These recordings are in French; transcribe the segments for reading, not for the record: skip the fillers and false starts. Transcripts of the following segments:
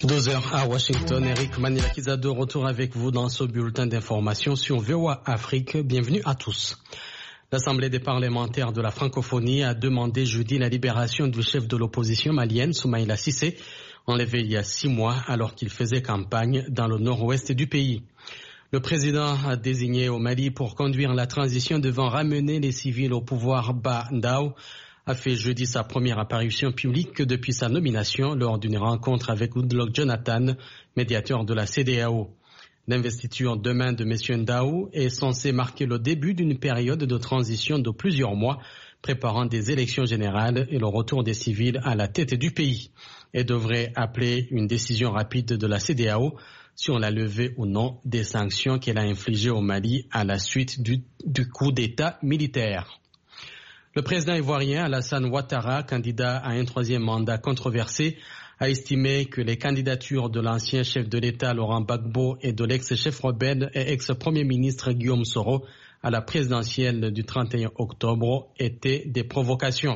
12 heures à Washington, Eric Manilakiza de retour avec vous dans ce bulletin d'information sur VOA Afrique. Bienvenue à tous. L'Assemblée des parlementaires de la francophonie a demandé jeudi la libération du chef de l'opposition malienne, Soumaïla Cissé, enlevé il y a 6 mois alors qu'il faisait campagne dans le nord-ouest du pays. Le président a désigné au Mali pour conduire la transition devant ramener les civils au pouvoir. Ba Ndao a fait jeudi sa première apparition publique depuis sa nomination lors d'une rencontre avec Goodluck Jonathan, médiateur de la CEDEAO. L'investiture demain de M. Ndao est censée marquer le début d'une période de transition de plusieurs mois, préparant des élections générales et le retour des civils à la tête du pays, et devrait appeler une décision rapide de la CEDEAO sur la levée ou non des sanctions qu'elle a infligées au Mali à la suite du coup d'État militaire. Le président ivoirien Alassane Ouattara, candidat à un 3e mandat controversé, a estimé que les candidatures de l'ancien chef de l'État Laurent Gbagbo et de l'ex-chef rebelle et ex-premier ministre Guillaume Soro à la présidentielle du 31 octobre étaient des provocations.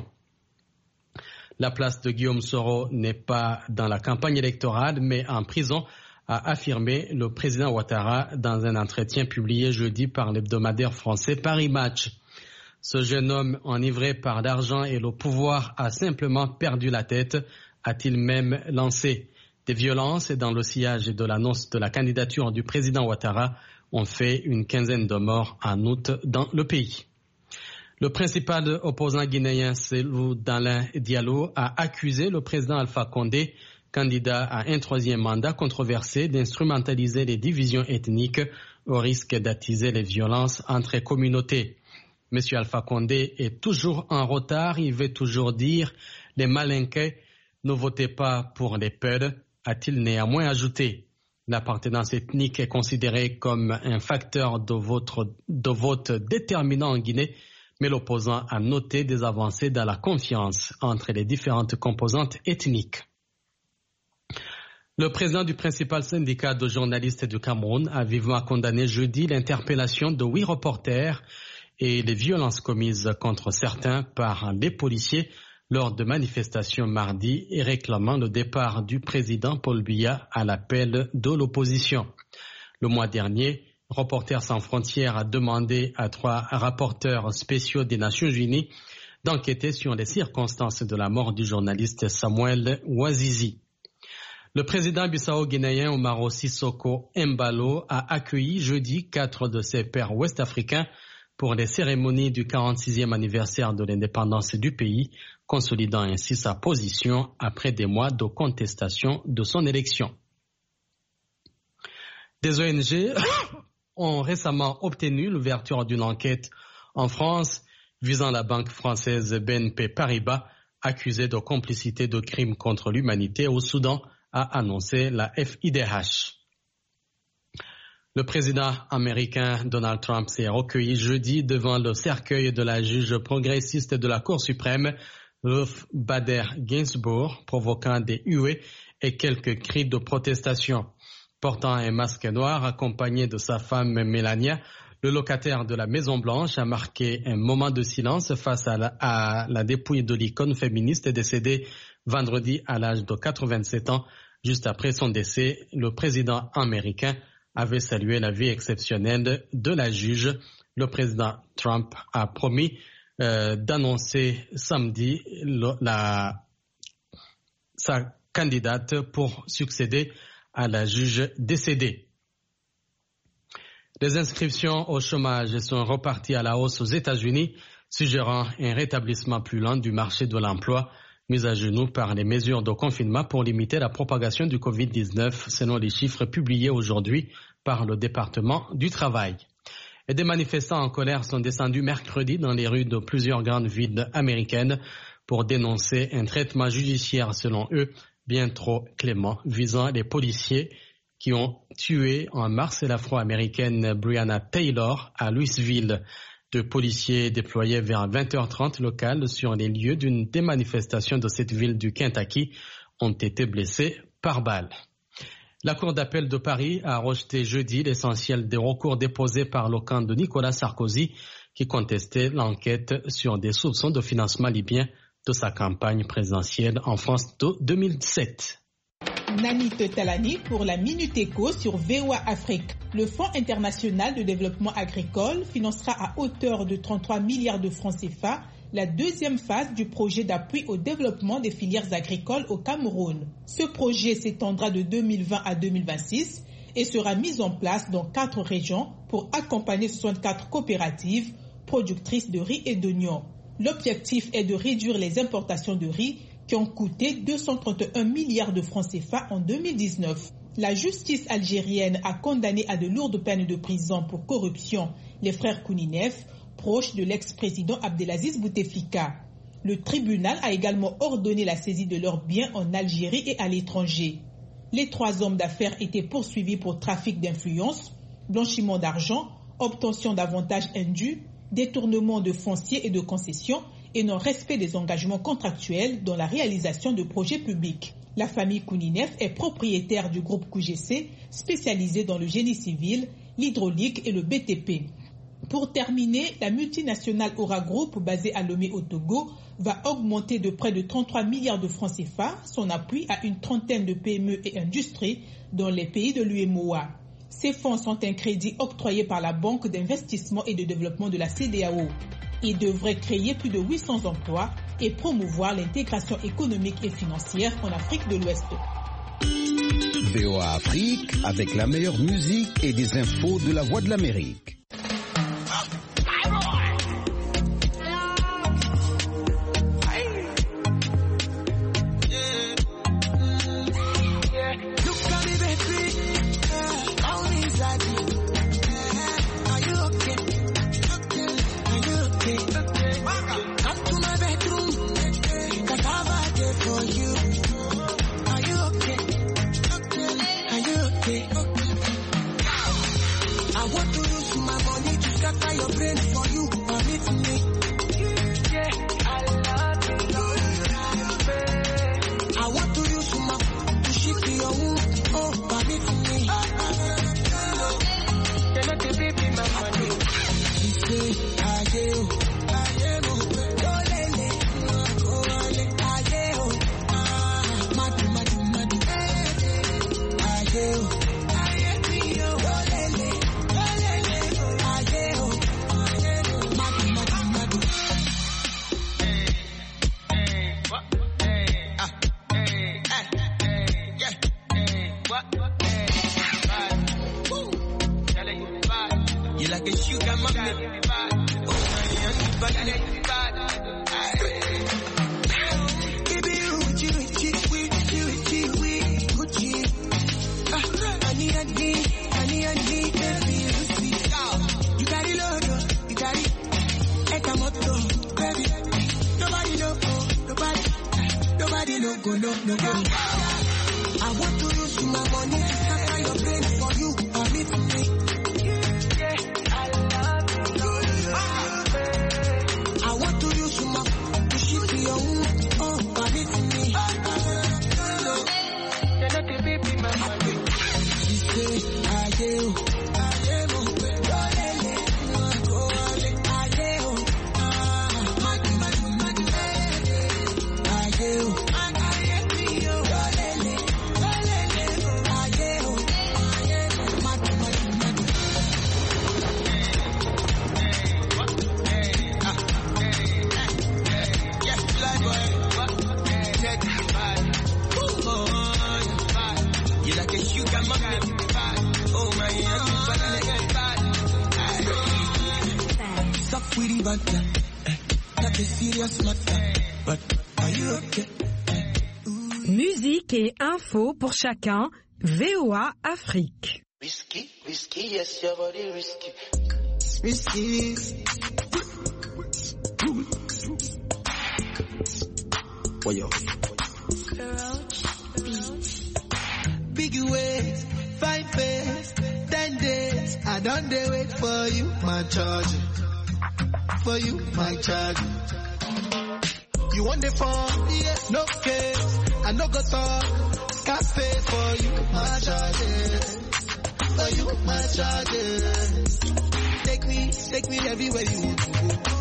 La place de Guillaume Soro n'est pas dans la campagne électorale mais en prison, a affirmé le président Ouattara dans un entretien publié jeudi par l'hebdomadaire français Paris Match. Ce jeune homme enivré par l'argent et le pouvoir a simplement perdu la tête, a-t-il même lancé. Des violences dans le sillage de l'annonce de la candidature du président Ouattara ont fait une quinzaine de morts en août dans le pays. Le principal opposant guinéen Cellou Dalein Diallo a accusé le président Alpha Condé, candidat à un 3e mandat controversé, d'instrumentaliser les divisions ethniques au risque d'attiser les violences entre communautés. M. Alpha Condé est toujours en retard, il veut toujours dire « les malinqués, ne votez pas pour les peurs », a-t-il néanmoins ajouté. L'appartenance ethnique est considérée comme un facteur de vote déterminant en Guinée, mais l'opposant a noté des avancées dans la confiance entre les différentes composantes ethniques. Le président du principal syndicat de journalistes du Cameroun a vivement condamné jeudi l'interpellation de 8 reporters et les violences commises contre certains par les policiers lors de manifestations mardi et réclamant le départ du président Paul Biya à l'appel de l'opposition. Le mois dernier, Reporters sans frontières a demandé à 3 rapporteurs spéciaux des Nations Unies d'enquêter sur les circonstances de la mort du journaliste Samuel Ouazizi. Le président bissau-guinéen Umaro Sissoko Embalo a accueilli jeudi 4 de ses pairs ouest-africains pour les cérémonies du 46e anniversaire de l'indépendance du pays, consolidant ainsi sa position après des mois de contestation de son élection. Des ONG ont récemment obtenu l'ouverture d'une enquête en France visant la banque française BNP Paribas, accusée de complicité de crimes contre l'humanité au Soudan, a annoncé la FIDH. Le président américain Donald Trump s'est recueilli jeudi devant le cercueil de la juge progressiste de la Cour suprême, Ruth Bader Ginsburg, provoquant des huées et quelques cris de protestation. Portant un masque noir accompagné de sa femme Melania, le locataire de la Maison-Blanche a marqué un moment de silence face à la dépouille de l'icône féministe décédée vendredi à l'âge de 87 ans. Juste après son décès, le président américain avait salué la vie exceptionnelle de la juge. Le président Trump a promis d'annoncer samedi sa candidate pour succéder à la juge décédée. Les inscriptions au chômage sont reparties à la hausse aux États-Unis, suggérant un rétablissement plus lent du marché de l'emploi, mis à genoux par les mesures de confinement pour limiter la propagation du Covid-19, selon les chiffres publiés aujourd'hui par le département du travail. Et des manifestants en colère sont descendus mercredi dans les rues de plusieurs grandes villes américaines pour dénoncer un traitement judiciaire, selon eux, bien trop clément, visant les policiers qui ont tué en mars l'Afro-américaine Breonna Taylor à Louisville. 2 policiers déployés vers 20h30 locales sur les lieux d'une des manifestations de cette ville du Kentucky ont été blessés par balle. La Cour d'appel de Paris a rejeté jeudi l'essentiel des recours déposés par le camp de Nicolas Sarkozy qui contestait l'enquête sur des soupçons de financement libyen de sa campagne présidentielle en France de 2007. Nani Talani pour la Minute Éco sur VOA Afrique. Le Fonds international de développement agricole financera à hauteur de 33 milliards de francs CFA la deuxième phase du projet d'appui au développement des filières agricoles au Cameroun. Ce projet s'étendra de 2020 à 2026 et sera mis en place dans 4 régions pour accompagner 64 coopératives productrices de riz et d'oignons. L'objectif est de réduire les importations de riz qui ont coûté 231 milliards de francs CFA en 2019. La justice algérienne a condamné à de lourdes peines de prison pour corruption les frères Kouninef, proches de l'ex-président Abdelaziz Bouteflika. Le tribunal a également ordonné la saisie de leurs biens en Algérie et à l'étranger. Les 3 hommes d'affaires étaient poursuivis pour trafic d'influence, blanchiment d'argent, obtention d'avantages indus, détournement de fonciers et de concessions et non-respect des engagements contractuels dans la réalisation de projets publics. La famille Kouninef est propriétaire du groupe QGC, spécialisé dans le génie civil, l'hydraulique et le BTP. Pour terminer, la multinationale Aura Group, basée à Lomé au Togo, va augmenter de près de 33 milliards de francs CFA son appui à une trentaine de PME et industries dans les pays de l'UEMOA. Ces fonds sont un crédit octroyé par la Banque d'investissement et de développement de la CEDEAO. Ils devraient créer plus de 800 emplois et promouvoir l'intégration économique et financière en Afrique de l'Ouest. VOA Afrique avec la meilleure musique et des infos de la Voix de l'Amérique. Musique et info pour chacun, VOA Afrique. Risky, risky, yes, your body risky. Risky. Big ways, 5 days, 10 days. I don't dare wait for you, my charger. For you, my charger. You want the phone? Yeah, no case. I no go talk. Cafe for you, my charger. For you, my charger. Take me everywhere you want to go.